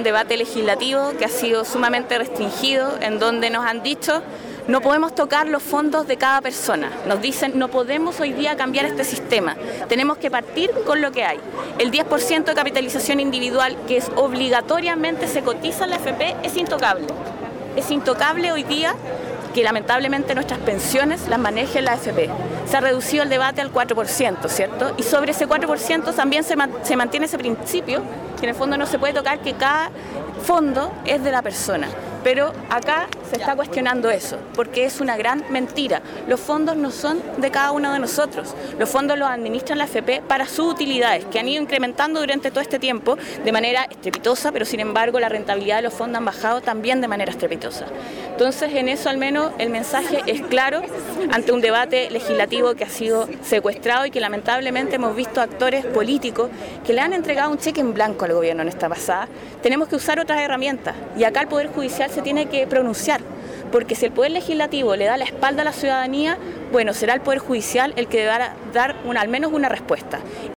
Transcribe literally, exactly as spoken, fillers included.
debate legislativo que ha sido sumamente restringido, en donde nos han dicho no podemos tocar los fondos de cada persona. Nos dicen no podemos hoy día cambiar este sistema, tenemos que partir con lo que hay. El diez por ciento de capitalización individual, que es obligatoriamente se cotiza en la A F P, es intocable. Es intocable hoy día que lamentablemente nuestras pensiones las maneje la A F P. Se ha reducido el debate al cuatro por ciento, ¿cierto? Y sobre ese cuatro por ciento también se, man, se mantiene ese principio, que en el fondo no se puede tocar, que cada fondo es de la persona. Pero acá se está cuestionando eso, porque es una gran mentira. Los fondos no son de cada uno de nosotros. Los fondos los administran la A F P para sus utilidades, que han ido incrementando durante todo este tiempo de manera estrepitosa, pero sin embargo la rentabilidad de los fondos han bajado también de manera estrepitosa. Entonces, en eso al menos el mensaje es claro ante un debate legislativo que ha sido secuestrado y que lamentablemente hemos visto actores políticos que le han entregado un cheque en blanco al gobierno en esta pasada. Tenemos que usar otras herramientas y acá el Poder Judicial se tiene que pronunciar, porque si el Poder Legislativo le da la espalda a la ciudadanía, bueno, será el Poder Judicial el que deberá dar una, al menos una respuesta.